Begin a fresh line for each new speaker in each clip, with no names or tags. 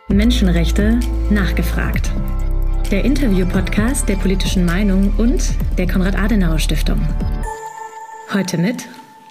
Menschenrechte nachgefragt. Der Interview-Podcast der Politischen Meinung und der Konrad-Adenauer-Stiftung. Heute mit...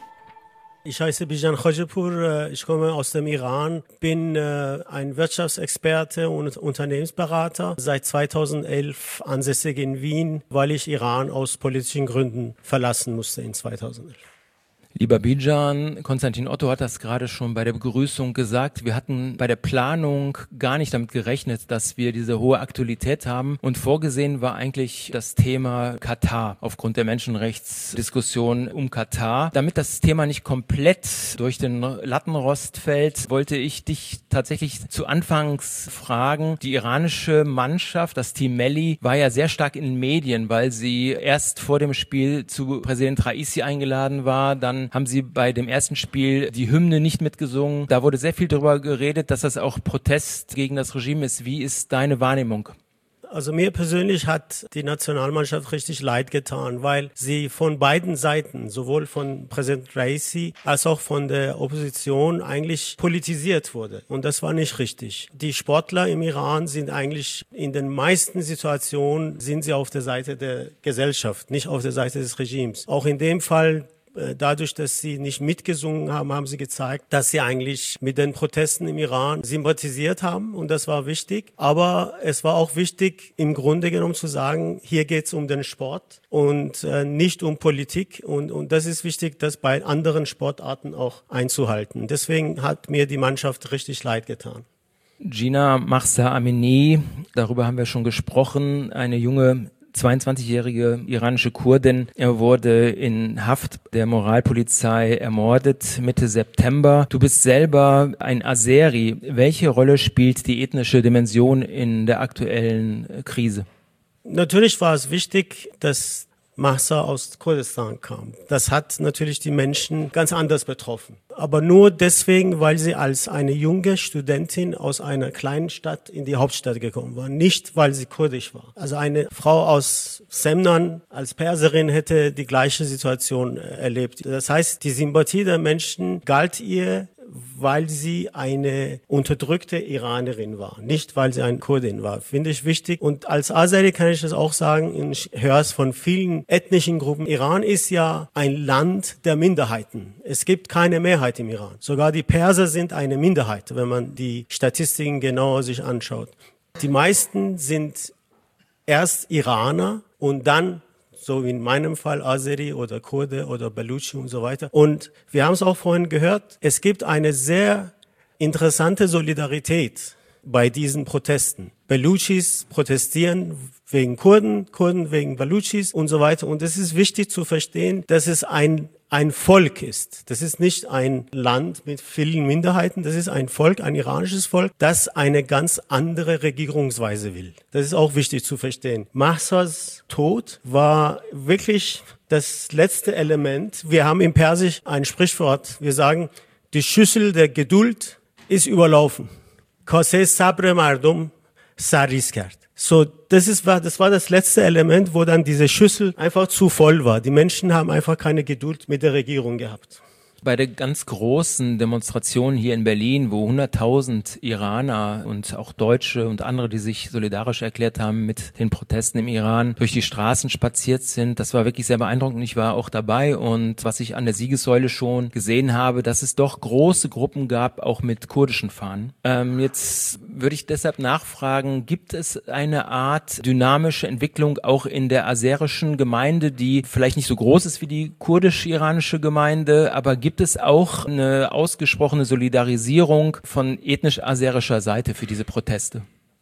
Ich heiße Bijan Khojepur, ich komme aus dem Iran, bin ein Wirtschaftsexperte und Unternehmensberater, seit 2011 ansässig in Wien, weil ich Iran aus politischen Gründen verlassen musste in 2011.
Lieber Bijan, Konstantin Otto hat das gerade schon bei der Begrüßung gesagt. Wir hatten bei der Planung gar nicht damit gerechnet, dass wir diese hohe Aktualität haben. Und vorgesehen war eigentlich das Thema Katar aufgrund der Menschenrechtsdiskussion um Katar. Damit das Thema nicht komplett durch den Lattenrost fällt, wollte ich dich tatsächlich zu Anfangs fragen. Die iranische Mannschaft, das Team Melli, war ja sehr stark in den Medien, weil sie erst vor dem Spiel zu Präsident Raisi eingeladen war, dann haben sie bei dem ersten Spiel die Hymne nicht mitgesungen. Da wurde sehr viel darüber geredet, dass das auch Protest gegen das Regime ist. Wie ist deine Wahrnehmung?
Also mir persönlich hat die Nationalmannschaft richtig leid getan, weil sie von beiden Seiten, sowohl von Präsident Raisi als auch von der Opposition, eigentlich politisiert wurde. Und das war nicht richtig. Die Sportler im Iran sind eigentlich in den meisten Situationen sind sie auf der Seite der Gesellschaft, nicht auf der Seite des Regimes. Auch in dem Fall, dadurch, dass sie nicht mitgesungen haben, haben sie gezeigt, dass sie eigentlich mit den Protesten im Iran sympathisiert haben, und das war wichtig. Aber es war auch wichtig, im Grunde genommen zu sagen, hier geht es um den Sport und nicht um Politik, und das ist wichtig, das bei anderen Sportarten auch einzuhalten. Deswegen hat mir die Mannschaft richtig leid getan.
Jina Mahsa Amini, darüber haben wir schon gesprochen, eine junge 22-jährige iranische Kurdin. Er wurde in Haft der Moralpolizei ermordet Mitte September. Du bist selber ein Azeri. Welche Rolle spielt die ethnische Dimension in der aktuellen Krise?
Natürlich war es wichtig, dass Mahsa aus Kurdistan kam. Das hat natürlich die Menschen ganz anders betroffen. Aber nur deswegen, weil sie als eine junge Studentin aus einer kleinen Stadt in die Hauptstadt gekommen war. Nicht, weil sie kurdisch war. Also eine Frau aus Semnan als Perserin hätte die gleiche Situation erlebt. Das heißt, die Sympathie der Menschen galt ihr, weil sie eine unterdrückte Iranerin war, nicht weil sie eine Kurdin war. Finde ich wichtig. Und als Azeri kann ich das auch sagen, ich höre es von vielen ethnischen Gruppen. Iran ist ja ein Land der Minderheiten. Es gibt keine Mehrheit im Iran. Sogar die Perser sind eine Minderheit, wenn man die Statistiken genauer sich anschaut. Die meisten sind erst Iraner und dann, so wie in meinem Fall, Azeri oder Kurde oder Baluchi und so weiter. Und wir haben es auch vorhin gehört, es gibt eine sehr interessante Solidarität bei diesen Protesten. Baluchis protestieren wegen Kurden, Kurden wegen Baluchis und so weiter. Und es ist wichtig zu verstehen, dass es ein Volk ist. Das ist nicht ein Land mit vielen Minderheiten. Das ist ein Volk, ein iranisches Volk, das eine ganz andere Regierungsweise will. Das ist auch wichtig zu verstehen. Mahsas Tod war wirklich das letzte Element. Wir haben im Persisch ein Sprichwort. Wir sagen, die Schüssel der Geduld ist überlaufen. Kase sabr mardum sarris kard. So, das war das letzte Element, wo dann diese Schüssel einfach zu voll war. Die Menschen haben einfach keine Geduld mit der Regierung gehabt.
Bei der ganz großen Demonstration hier in Berlin, wo 100.000 Iraner und auch Deutsche und andere, die sich solidarisch erklärt haben mit den Protesten im Iran, durch die Straßen spaziert sind, das war wirklich sehr beeindruckend. Ich war auch dabei, und was ich an der Siegessäule schon gesehen habe, dass es doch große Gruppen gab, auch mit kurdischen Fahnen. Jetzt würde ich deshalb nachfragen, gibt es eine Art dynamische Entwicklung auch in der aserischen Gemeinde, die vielleicht nicht so groß ist wie die kurdisch-iranische Gemeinde, aber gibt es auch eine ausgesprochene Solidarisierung von ethnisch-aserischer Seite für diese Proteste?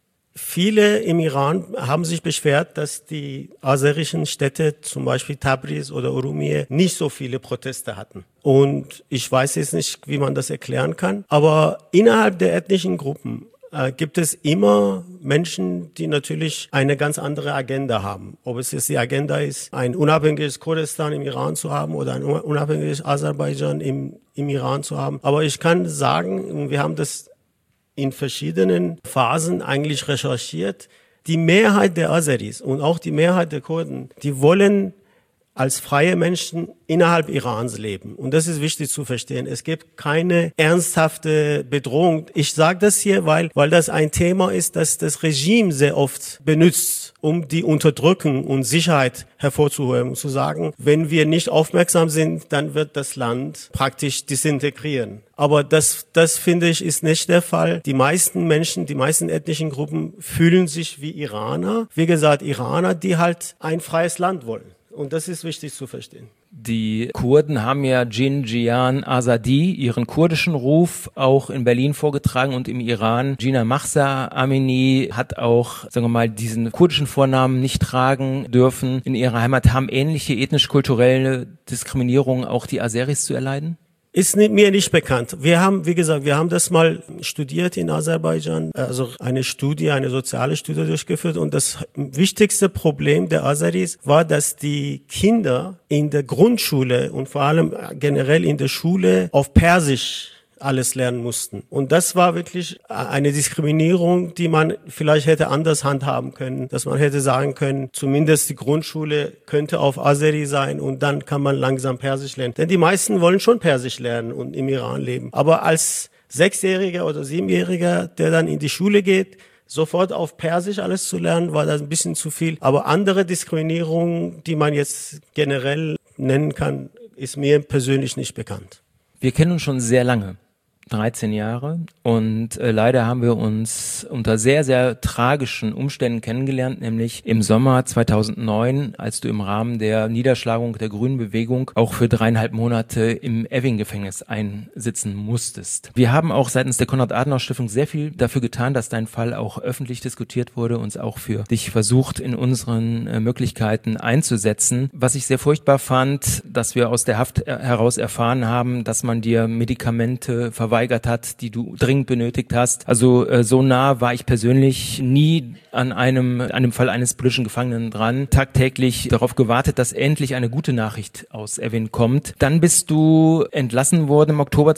Viele im Iran haben sich beschwert, dass die aserischen Städte, zum Beispiel Tabriz oder Urumie, nicht so viele Proteste hatten. Und ich weiß jetzt nicht, wie man das erklären kann, aber innerhalb der ethnischen Gruppen gibt es immer Menschen, die natürlich eine ganz andere Agenda haben. Ob es jetzt die Agenda ist, ein unabhängiges Kurdistan im Iran zu haben oder ein unabhängiges Aserbaidschan im Iran zu haben. Aber ich kann sagen, wir haben das in verschiedenen Phasen eigentlich recherchiert. Die Mehrheit der Aseris und auch die Mehrheit der Kurden, die wollen als freie Menschen innerhalb Irans leben. Und das ist wichtig zu verstehen. Es gibt keine ernsthafte Bedrohung. Ich sage das hier, weil das ein Thema ist, das das Regime sehr oft benutzt, um die Unterdrückung und Sicherheit hervorzuheben und zu sagen, wenn wir nicht aufmerksam sind, dann wird das Land praktisch disintegrieren. Aber das finde ich, ist nicht der Fall. Die meisten Menschen, die meisten ethnischen Gruppen fühlen sich wie Iraner. Wie gesagt, Iraner, die halt ein freies Land wollen. Und das ist wichtig zu verstehen.
Die Kurden haben ja Jinjian Azadi, ihren kurdischen Ruf, auch in Berlin vorgetragen und im Iran. Jina Mahsa Amini hat auch, sagen wir mal, diesen kurdischen Vornamen nicht tragen dürfen. In ihrer Heimat haben ähnliche ethnisch-kulturelle Diskriminierungen auch die Aseris zu erleiden?
Ist mir nicht bekannt. Wir haben das mal studiert in Aserbaidschan, also eine soziale Studie durchgeführt, und das wichtigste Problem der Aseris war, dass die Kinder in der Grundschule und vor allem generell in der Schule auf Persisch alles lernen mussten. Und das war wirklich eine Diskriminierung, die man vielleicht hätte anders handhaben können, dass man hätte sagen können, zumindest die Grundschule könnte auf Azeri sein und dann kann man langsam Persisch lernen. Denn die meisten wollen schon Persisch lernen und im Iran leben. Aber als 6-Jähriger oder 7-Jähriger, der dann in die Schule geht, sofort auf Persisch alles zu lernen, war das ein bisschen zu viel. Aber andere Diskriminierungen, die man jetzt generell nennen kann, ist mir persönlich nicht bekannt.
Wir kennen uns schon sehr lange. 13 Jahre, und leider haben wir uns unter sehr, sehr tragischen Umständen kennengelernt, nämlich im Sommer 2009, als du im Rahmen der Niederschlagung der Grünen Bewegung auch für 3,5 Monate im Evin-Gefängnis einsitzen musstest. Wir haben auch seitens der Konrad-Adenauer-Stiftung sehr viel dafür getan, dass dein Fall auch öffentlich diskutiert wurde, uns auch für dich versucht, in unseren Möglichkeiten einzusetzen. Was ich sehr furchtbar fand, dass wir aus der Haft heraus erfahren haben, dass man dir Medikamente verweigert hat, die du dringend benötigt hast. Also so nah war ich persönlich nie an einem Fall eines politischen Gefangenen dran. Tagtäglich darauf gewartet, dass endlich eine gute Nachricht aus Evin kommt. Dann bist du entlassen worden im Oktober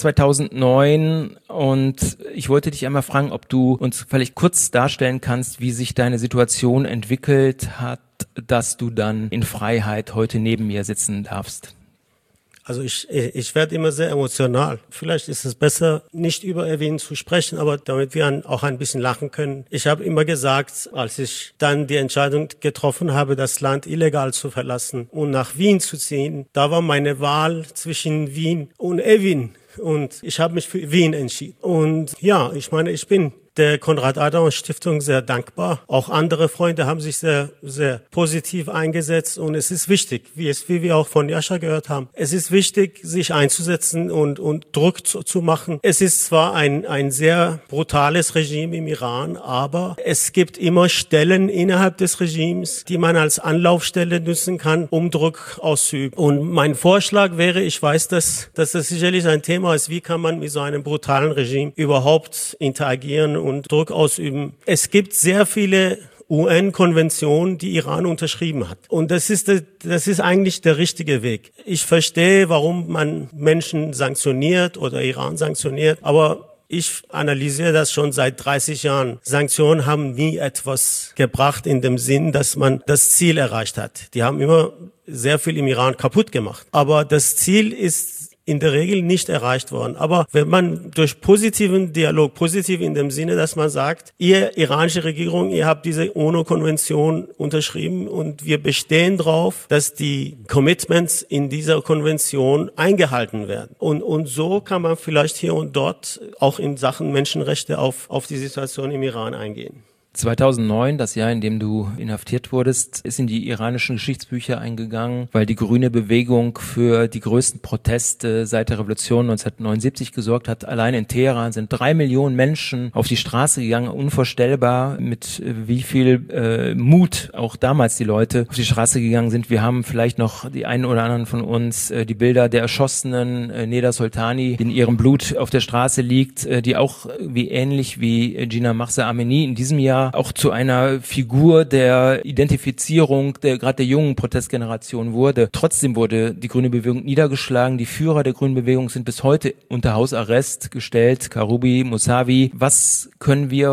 2009, und ich wollte dich einmal fragen, ob du uns vielleicht kurz darstellen kannst, wie sich deine Situation entwickelt hat, dass du dann in Freiheit heute neben mir sitzen darfst.
Also ich werde immer sehr emotional. Vielleicht ist es besser, nicht über Evin zu sprechen, aber damit wir auch ein bisschen lachen können. Ich habe immer gesagt, als ich dann die Entscheidung getroffen habe, das Land illegal zu verlassen und nach Wien zu ziehen, da war meine Wahl zwischen Wien und Evin. Und ich habe mich für Wien entschieden. Und ja, ich meine, ich bin der Konrad-Adenauer-Stiftung sehr dankbar. Auch andere Freunde haben sich sehr, sehr positiv eingesetzt. Und es ist wichtig, wie wir auch von Jascha gehört haben, es ist wichtig, sich einzusetzen und Druck zu machen. Es ist zwar ein sehr brutales Regime im Iran, aber es gibt immer Stellen innerhalb des Regimes, die man als Anlaufstelle nutzen kann, um Druck auszuüben. Und mein Vorschlag wäre, ich weiß, dass das sicherlich ein Thema ist, wie kann man mit so einem brutalen Regime überhaupt interagieren und Druck ausüben. Es gibt sehr viele UN-Konventionen, die Iran unterschrieben hat. Und das ist eigentlich der richtige Weg. Ich verstehe, warum man Menschen sanktioniert oder Iran sanktioniert, aber ich analysiere das schon seit 30 Jahren. Sanktionen haben nie etwas gebracht in dem Sinn, dass man das Ziel erreicht hat. Die haben immer sehr viel im Iran kaputt gemacht. Aber das Ziel ist in der Regel nicht erreicht worden. Aber wenn man durch positiven Dialog, positiv in dem Sinne, dass man sagt, ihr iranische Regierung, ihr habt diese UNO-Konvention unterschrieben und wir bestehen darauf, dass die Commitments in dieser Konvention eingehalten werden. Und so kann man vielleicht hier und dort auch in Sachen Menschenrechte auf die Situation im Iran eingehen.
2009, das Jahr, in dem du inhaftiert wurdest, ist in die iranischen Geschichtsbücher eingegangen, weil die grüne Bewegung für die größten Proteste seit der Revolution 1979 gesorgt hat. Allein in Teheran sind 3 Millionen Menschen auf die Straße gegangen. Unvorstellbar, mit wie viel Mut auch damals die Leute auf die Straße gegangen sind. Wir haben vielleicht noch die einen oder anderen von uns die Bilder der erschossenen Neda Soltani, die in ihrem Blut auf der Straße liegt, die auch ähnlich wie Jina Mahsa Amini in diesem Jahr auch zu einer Figur der Identifizierung gerade der jungen Protestgeneration wurde. Trotzdem wurde die grüne Bewegung niedergeschlagen. Die Führer der grünen Bewegung sind bis heute unter Hausarrest gestellt. Karoubi, Mousavi. Was können wir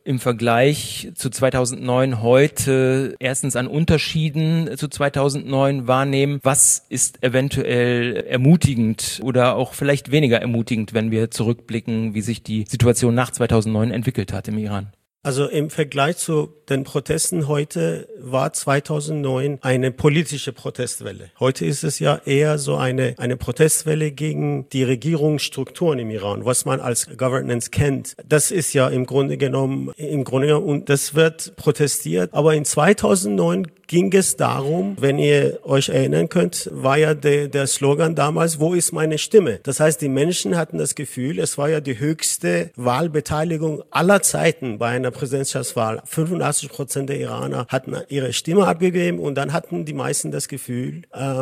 im Vergleich zu 2009 heute erstens an Unterschieden zu 2009 wahrnehmen? Was ist eventuell ermutigend oder auch vielleicht weniger ermutigend, wenn wir zurückblicken, wie sich die Situation nach 2009 entwickelt hat im Iran?
Also im Vergleich zu den Protesten heute war 2009 eine politische Protestwelle. Heute ist es ja eher so eine Protestwelle gegen die Regierungsstrukturen im Iran, was man als Governance kennt. Das ist ja im Grunde genommen, und das wird protestiert. Aber in 2009 ging es darum, wenn ihr euch erinnern könnt, war ja der Slogan damals, wo ist meine Stimme? Das heißt, die Menschen hatten das Gefühl, es war ja die höchste Wahlbeteiligung aller Zeiten bei einer Präsidentschaftswahl. 85% der Iraner hatten ihre Stimme abgegeben und dann hatten die meisten das Gefühl,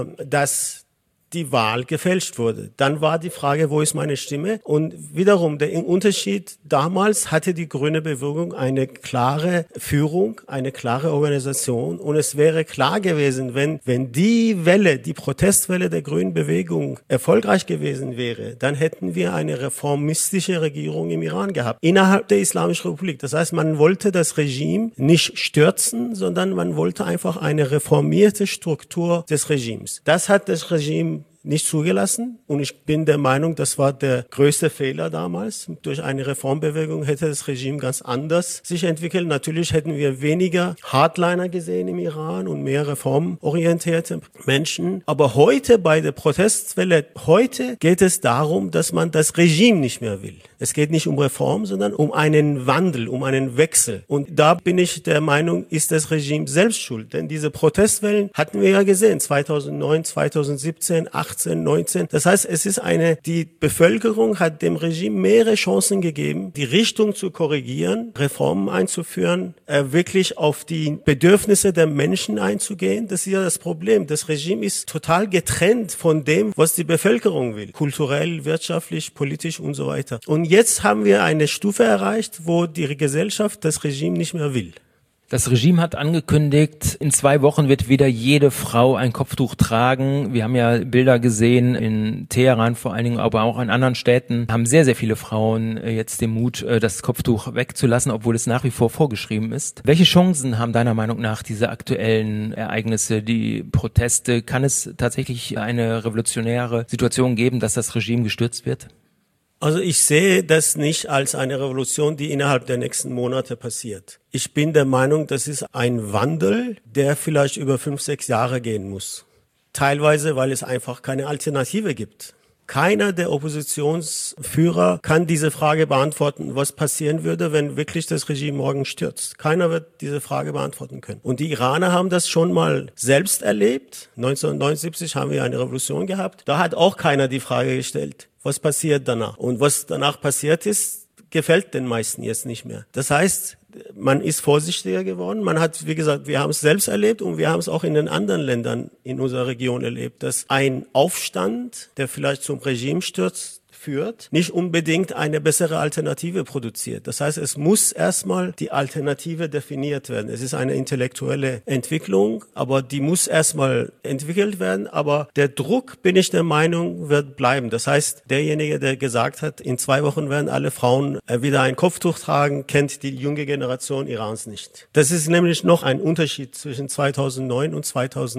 dass die Wahl gefälscht wurde. Dann war die Frage, wo ist meine Stimme? Und wiederum, der Unterschied, damals hatte die grüne Bewegung eine klare Führung, eine klare Organisation und es wäre klar gewesen, wenn die Protestwelle der grünen Bewegung erfolgreich gewesen wäre, dann hätten wir eine reformistische Regierung im Iran gehabt, innerhalb der Islamischen Republik. Das heißt, man wollte das Regime nicht stürzen, sondern man wollte einfach eine reformierte Struktur des Regimes. Das hat das Regime nicht zugelassen und ich bin der Meinung, das war der größte Fehler damals. Durch eine Reformbewegung hätte das Regime ganz anders sich entwickelt. Natürlich hätten wir weniger Hardliner gesehen im Iran und mehr reformorientierte Menschen. Aber heute bei der Protestwelle, heute geht es darum, dass man das Regime nicht mehr will. Es geht nicht um Reform, sondern um einen Wandel, um einen Wechsel. Und da bin ich der Meinung, ist das Regime selbst schuld. Denn diese Protestwellen hatten wir ja gesehen, 2009, 2017, 18, 19. Das heißt, die Bevölkerung hat dem Regime mehrere Chancen gegeben, die Richtung zu korrigieren, Reformen einzuführen, wirklich auf die Bedürfnisse der Menschen einzugehen. Das ist ja das Problem. Das Regime ist total getrennt von dem, was die Bevölkerung will. Kulturell, wirtschaftlich, politisch und so weiter. Und jetzt haben wir eine Stufe erreicht, wo die Gesellschaft das Regime nicht mehr will.
Das Regime hat angekündigt, in 2 Wochen wird wieder jede Frau ein Kopftuch tragen. Wir haben ja Bilder gesehen in Teheran vor allen Dingen, aber auch in anderen Städten haben sehr, sehr viele Frauen jetzt den Mut, das Kopftuch wegzulassen, obwohl es nach wie vor vorgeschrieben ist. Welche Chancen haben deiner Meinung nach diese aktuellen Ereignisse, die Proteste? Kann es tatsächlich eine revolutionäre Situation geben, dass das Regime gestürzt wird?
Also ich sehe das nicht als eine Revolution, die innerhalb der nächsten Monate passiert. Ich bin der Meinung, das ist ein Wandel, der vielleicht über 5-6 Jahre gehen muss. Teilweise, weil es einfach keine Alternative gibt. Keiner der Oppositionsführer kann diese Frage beantworten, was passieren würde, wenn wirklich das Regime morgen stürzt. Keiner wird diese Frage beantworten können. Und die Iraner haben das schon mal selbst erlebt. 1979 haben wir eine Revolution gehabt. Da hat auch keiner die Frage gestellt, was passiert danach. Und was danach passiert ist, gefällt den meisten jetzt nicht mehr. Das heißt, man ist vorsichtiger geworden. Man hat, wie gesagt, wir haben es selbst erlebt und wir haben es auch in den anderen Ländern in unserer Region erlebt, dass ein Aufstand, der vielleicht zum Regimesturz führt, nicht unbedingt eine bessere Alternative produziert. Das heißt, es muss erstmal die Alternative definiert werden. Es ist eine intellektuelle Entwicklung, aber die muss erstmal entwickelt werden. Aber der Druck, bin ich der Meinung, wird bleiben. Das heißt, derjenige, der gesagt hat, in 2 Wochen werden alle Frauen wieder ein Kopftuch tragen, kennt die junge Generation Irans nicht. Das ist nämlich noch ein Unterschied zwischen 2009 und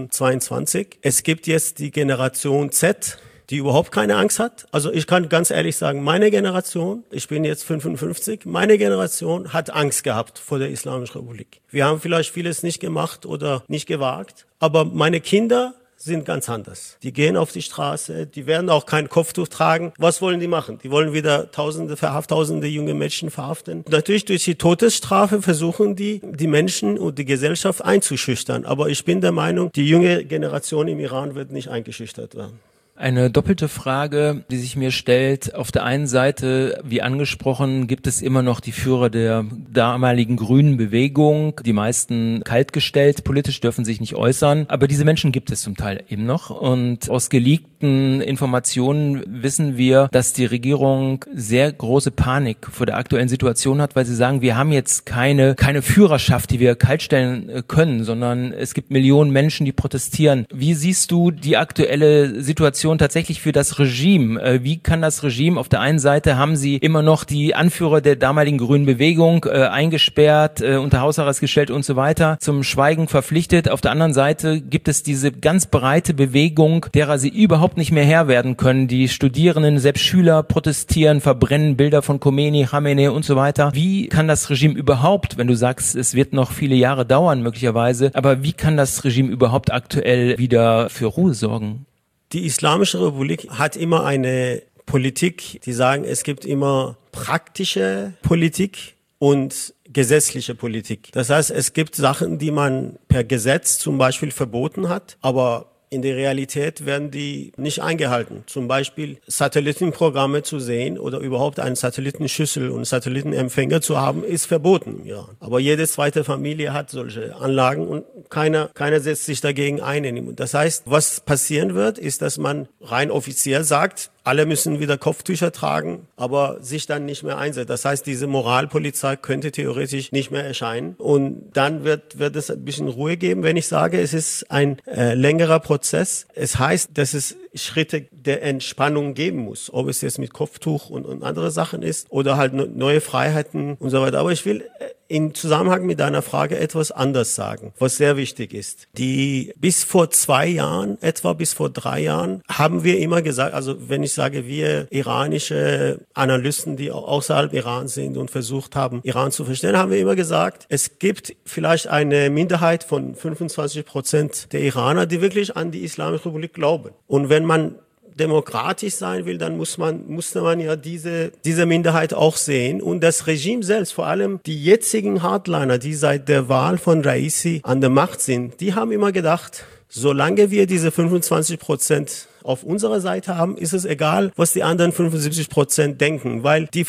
2022. Es gibt jetzt die Generation Z, die überhaupt keine Angst hat. Also ich kann ganz ehrlich sagen, meine Generation, ich bin jetzt 55, meine Generation hat Angst gehabt vor der Islamischen Republik. Wir haben vielleicht vieles nicht gemacht oder nicht gewagt, aber meine Kinder sind ganz anders. Die gehen auf die Straße, die werden auch kein Kopftuch tragen. Was wollen die machen? Die wollen wieder tausende junge Menschen verhaften. Natürlich durch die Todesstrafe versuchen die Menschen und die Gesellschaft einzuschüchtern. Aber ich bin der Meinung, die junge Generation im Iran wird nicht eingeschüchtert werden.
Eine doppelte Frage, die sich mir stellt. Auf der einen Seite, wie angesprochen, gibt es immer noch die Führer der damaligen grünen Bewegung. Die meisten kaltgestellt, politisch dürfen sich nicht äußern. Aber diese Menschen gibt es zum Teil eben noch. Und aus geleakten geleakten Informationen wissen wir, dass die Regierung sehr große Panik vor der aktuellen Situation hat, weil sie sagen, wir haben jetzt keine Führerschaft, die wir kaltstellen können, sondern es gibt Millionen Menschen, die protestieren. Wie siehst du die aktuelle Situation tatsächlich für das Regime? Wie kann das Regime, auf der einen Seite haben sie immer noch die Anführer der damaligen grünen Bewegung eingesperrt, unter Hausarrest gestellt und so weiter, zum Schweigen verpflichtet. Auf der anderen Seite gibt es diese ganz breite Bewegung, derer sie überhaupt nicht mehr Herr werden können. Die Studierenden, selbst Schüler protestieren, verbrennen Bilder von Khomeini, Khamenei und so weiter. Wie kann das Regime überhaupt, wenn du sagst, es wird noch viele Jahre dauern möglicherweise, aber wie kann das Regime überhaupt aktuell wieder für Ruhe sorgen?
Die Islamische Republik hat immer eine Politik, die sagen, es gibt immer praktische Politik und gesetzliche Politik. Das heißt, es gibt Sachen, die man per Gesetz zum Beispiel verboten hat, aber in der Realität werden die nicht eingehalten. Zum Beispiel Satellitenprogramme zu sehen oder überhaupt eine Satellitenschüssel und Satellitenempfänger zu haben, ist verboten im Iran. Aber jede zweite Familie hat solche Anlagen und keiner setzt sich dagegen ein. Das heißt, was passieren wird, ist, dass man rein offiziell sagt, alle müssen wieder Kopftücher tragen, aber sich dann nicht mehr einsetzt. Das heißt, diese Moralpolizei könnte theoretisch nicht mehr erscheinen. Und dann wird es ein bisschen Ruhe geben, wenn ich sage, es ist ein längerer Prozess. Es heißt, dass es Schritte der Entspannung geben muss. Ob es jetzt mit Kopftuch und andere Sachen ist oder halt neue Freiheiten und so weiter. Aber ich will im Zusammenhang mit deiner Frage etwas anders sagen, was sehr wichtig ist. Bis vor 2 Jahren, etwa bis vor 3 Jahren, haben wir immer gesagt, also wenn ich sage, wir iranische Analysten, die außerhalb Iran sind und versucht haben, Iran zu verstehen, haben wir immer gesagt, es gibt vielleicht eine Minderheit von 25% der Iraner, die wirklich an die Islamische Republik glauben. Und wenn man demokratisch sein will, dann musste man ja diese Minderheit auch sehen. Und das Regime selbst, vor allem die jetzigen Hardliner, die seit der Wahl von Raisi an der Macht sind, die haben immer gedacht, solange wir diese 25% auf unserer Seite haben, ist es egal, was die anderen 75% denken, weil die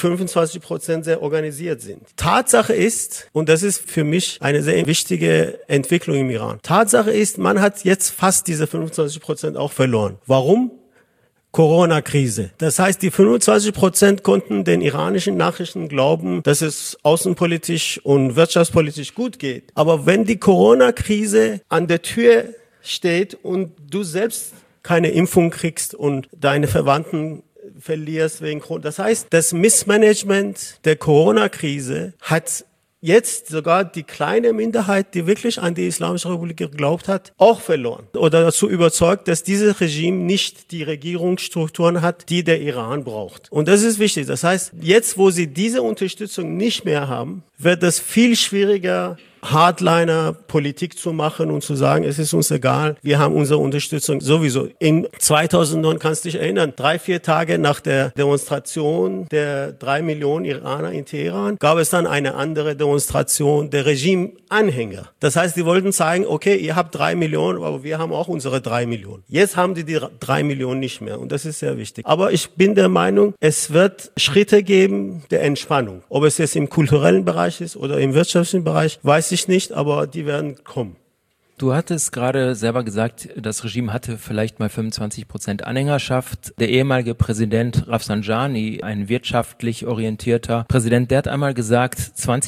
25% sehr organisiert sind. Tatsache ist, und das ist für mich eine sehr wichtige Entwicklung im Iran, Tatsache ist, man hat jetzt fast diese 25% auch verloren. Warum? Corona-Krise. Das heißt, die 25% konnten den iranischen Nachrichten glauben, dass es außenpolitisch und wirtschaftspolitisch gut geht. Aber wenn die Corona-Krise an der Tür steht und du selbst keine Impfung kriegst und deine Verwandten verlierst wegen Corona. Das heißt, das Missmanagement der Corona-Krise hat jetzt sogar die kleine Minderheit, die wirklich an die Islamische Republik geglaubt hat, auch verloren. Oder dazu überzeugt, dass dieses Regime nicht die Regierungsstrukturen hat, die der Iran braucht. Und das ist wichtig. Das heißt, jetzt, wo sie diese Unterstützung nicht mehr haben, wird es viel schwieriger, Hardliner-Politik zu machen und zu sagen, es ist uns egal, wir haben unsere Unterstützung sowieso. In 2009, kannst du dich erinnern, 3-4 Tage nach der Demonstration der 3 Millionen Iraner in Teheran, gab es dann eine andere Demonstration der Regime-Anhänger. Das heißt, die wollten zeigen, okay, ihr habt 3 Millionen, aber wir haben auch unsere 3 Millionen. Jetzt haben die 3 Millionen nicht mehr und das ist sehr wichtig. Aber ich bin der Meinung, es wird Schritte geben der Entspannung. Ob es jetzt im kulturellen Bereich ist oder im wirtschaftlichen Bereich, weiß ich nicht, aber die werden kommen.
Du hattest gerade selber gesagt, das Regime hatte vielleicht mal 25% Anhängerschaft. Der ehemalige Präsident Rafsanjani, ein wirtschaftlich orientierter Präsident, der hat einmal gesagt,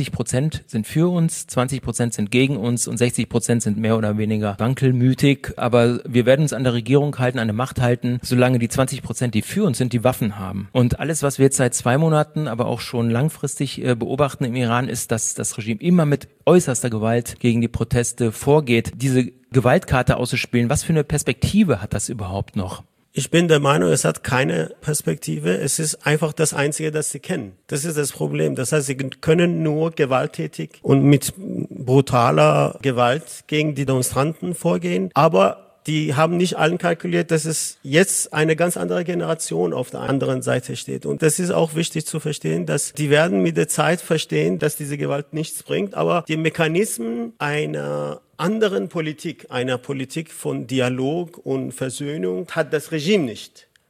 20% sind für uns, 20% sind gegen uns und 60% sind mehr oder weniger wankelmütig. Aber wir werden uns an der Regierung halten, an der Macht halten, solange die 20%, die für uns sind, die Waffen haben. Und alles, was wir jetzt seit 2 Monaten, aber auch schon langfristig beobachten im Iran, ist, dass das Regime immer mit äußerster Gewalt gegen die Proteste vorgeht. Diese Gewaltkarte auszuspielen, was für eine Perspektive hat das überhaupt noch?
Ich bin der Meinung, es hat keine Perspektive. Es ist einfach das Einzige, das sie kennen. Das ist das Problem. Das heißt, sie können nur gewalttätig und mit brutaler Gewalt gegen die Demonstranten vorgehen. Aber die haben nicht allen kalkuliert, dass es jetzt eine ganz andere Generation auf der anderen Seite steht. Und das ist auch wichtig zu verstehen, dass die werden mit der Zeit verstehen, dass diese Gewalt nichts bringt. Aber die Mechanismen einer anderen Politik, einer Politik von Dialog und Versöhnung, hat das Regime nicht.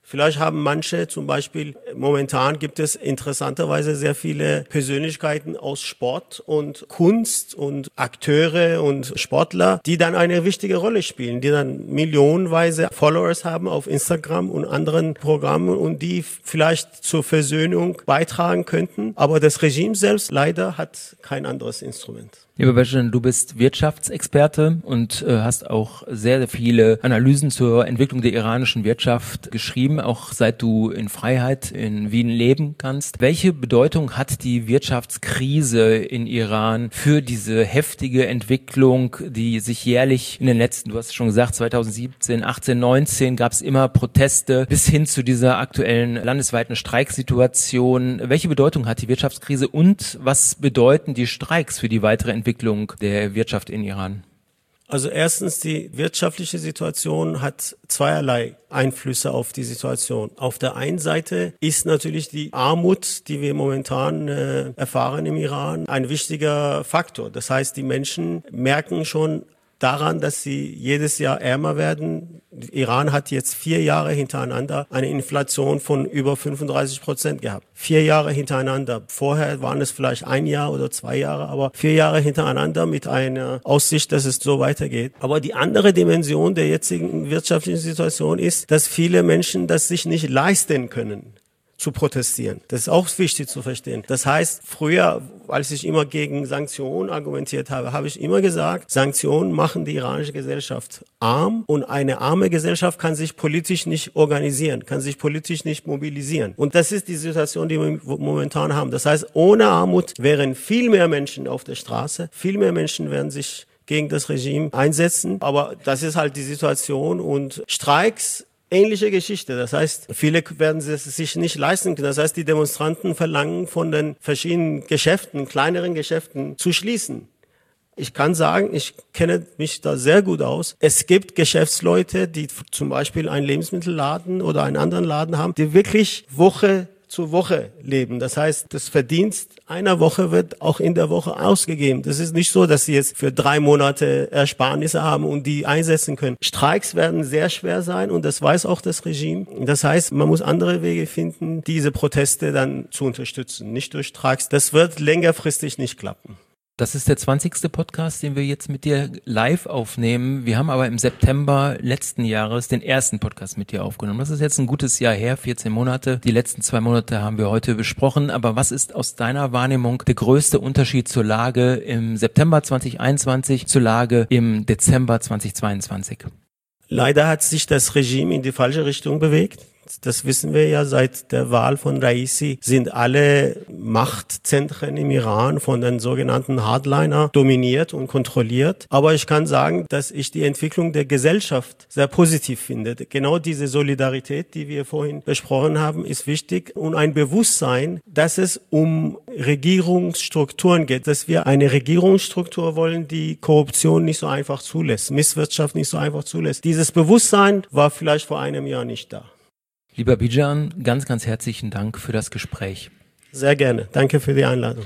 Vielleicht haben manche, zum Beispiel momentan gibt es interessanterweise sehr viele Persönlichkeiten aus Sport und Kunst und Akteure und Sportler, die dann eine wichtige Rolle spielen, die dann millionenweise Followers haben auf Instagram und anderen Programmen und die vielleicht zur Versöhnung beitragen könnten. Aber das Regime selbst leider hat kein anderes Instrument.
Lieber Bejan, du bist Wirtschaftsexperte und hast auch sehr, sehr viele Analysen zur Entwicklung der iranischen Wirtschaft geschrieben, auch seit du in Freiheit in Wien leben kannst. Welche Bedeutung hat die Wirtschaftskrise in Iran für diese heftige Entwicklung, die sich jährlich in den letzten, du hast es schon gesagt, 2017, 18, 19 gab es immer Proteste bis hin zu dieser aktuellen landesweiten Streiksituation. Welche Bedeutung hat die Wirtschaftskrise und was bedeuten die Streiks für die weitere Entwicklung der Wirtschaft in Iran?
Also erstens, die wirtschaftliche Situation hat zweierlei Einflüsse auf die Situation. Auf der einen Seite ist natürlich die Armut, die wir momentan erfahren im Iran, ein wichtiger Faktor. Das heißt, die Menschen merken schon daran, dass sie jedes Jahr ärmer werden. Iran hat jetzt 4 Jahre hintereinander eine Inflation von über 35% gehabt. 4 Jahre hintereinander. Vorher waren es vielleicht 1 Jahr oder 2 Jahre, aber 4 Jahre hintereinander mit einer Aussicht, dass es so weitergeht. Aber die andere Dimension der jetzigen wirtschaftlichen Situation ist, dass viele Menschen das sich nicht leisten können, zu protestieren. Das ist auch wichtig zu verstehen. Das heißt, früher, als ich immer gegen Sanktionen argumentiert habe, habe ich immer gesagt, Sanktionen machen die iranische Gesellschaft arm und eine arme Gesellschaft kann sich politisch nicht organisieren, kann sich politisch nicht mobilisieren. Und das ist die Situation, die wir momentan haben. Das heißt, ohne Armut wären viel mehr Menschen auf der Straße, viel mehr Menschen werden sich gegen das Regime einsetzen. Aber das ist halt die Situation und Streiks, ähnliche Geschichte. Das heißt, viele werden es sich nicht leisten können. Das heißt, die Demonstranten verlangen von den verschiedenen Geschäften, kleineren Geschäften zu schließen. Ich kann sagen, ich kenne mich da sehr gut aus. Es gibt Geschäftsleute, die zum Beispiel einen Lebensmittelladen oder einen anderen Laden haben, die wirklich Woche zu Woche leben. Das heißt, das Verdienst einer Woche wird auch in der Woche ausgegeben. Das ist nicht so, dass sie jetzt für 3 Monate Ersparnisse haben und die einsetzen können. Streiks werden sehr schwer sein und das weiß auch das Regime. Das heißt, man muss andere Wege finden, diese Proteste dann zu unterstützen, nicht durch Streiks. Das wird längerfristig nicht klappen.
Das ist der 20. Podcast, den wir jetzt mit dir live aufnehmen. Wir haben aber im September letzten Jahres den ersten Podcast mit dir aufgenommen. Das ist jetzt ein gutes Jahr her, 14 Monate. Die letzten 2 Monate haben wir heute besprochen. Aber was ist aus deiner Wahrnehmung der größte Unterschied zur Lage im September 2021 zur Lage im Dezember 2022?
Leider hat sich das Regime in die falsche Richtung bewegt. Das wissen wir ja, seit der Wahl von Raisi sind alle Machtzentren im Iran von den sogenannten Hardliner dominiert und kontrolliert. Aber ich kann sagen, dass ich die Entwicklung der Gesellschaft sehr positiv finde. Genau diese Solidarität, die wir vorhin besprochen haben, ist wichtig und ein Bewusstsein, dass es um Regierungsstrukturen geht, dass wir eine Regierungsstruktur wollen, die Korruption nicht so einfach zulässt, Misswirtschaft nicht so einfach zulässt. Dieses Bewusstsein war vielleicht vor einem Jahr nicht da.
Lieber Bejan, ganz, ganz herzlichen Dank für das Gespräch.
Sehr gerne. Danke für die Einladung.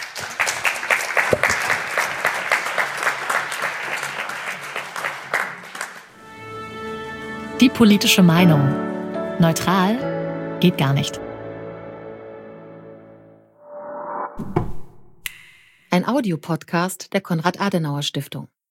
Die politische Meinung. Neutral geht gar nicht.
Ein Audiopodcast der Konrad-Adenauer-Stiftung.